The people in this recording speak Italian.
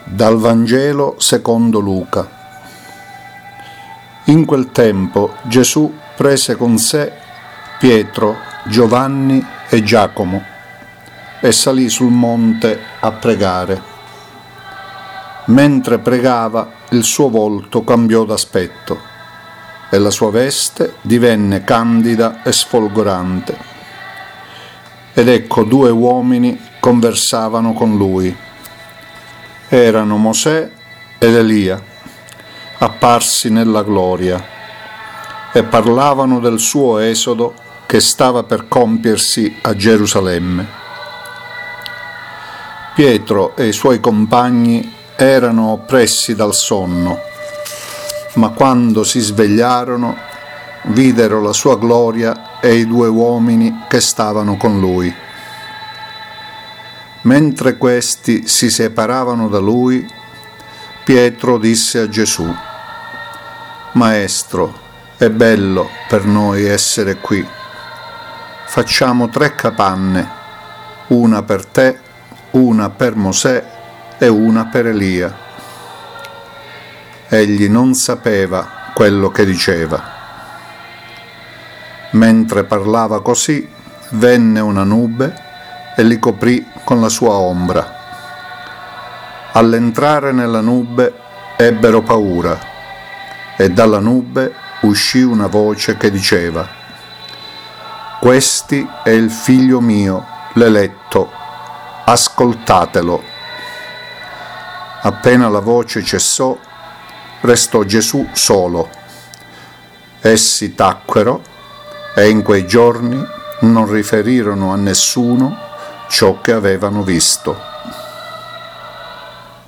Dal Vangelo secondo Luca. In quel tempo Gesù prese con sé Pietro, Giovanni e Giacomo e salì sul monte a pregare. Mentre pregava, il suo volto cambiò d'aspetto e la sua veste divenne candida e sfolgorante. Ed ecco, due uomini conversavano con lui. Erano Mosè ed Elia, apparsi nella gloria, e parlavano del suo esodo che stava per compiersi a Gerusalemme. Pietro e i suoi compagni erano oppressi dal sonno, ma quando si svegliarono videro la sua gloria e i due uomini che stavano con lui. Mentre questi si separavano da lui, Pietro disse a Gesù: «Maestro, è bello per noi essere qui. Facciamo 3 capanne, una per te, una per Mosè e una per Elia». Egli non sapeva quello che diceva. Mentre parlava così, venne una nube e li coprì con la sua ombra. All'entrare nella nube ebbero paura, e dalla nube uscì una voce che diceva: «Questi è il figlio mio, l'eletto, ascoltatelo». Appena la voce cessò, restò Gesù solo. Essi tacquero e in quei giorni non riferirono a nessuno ciò che avevano visto.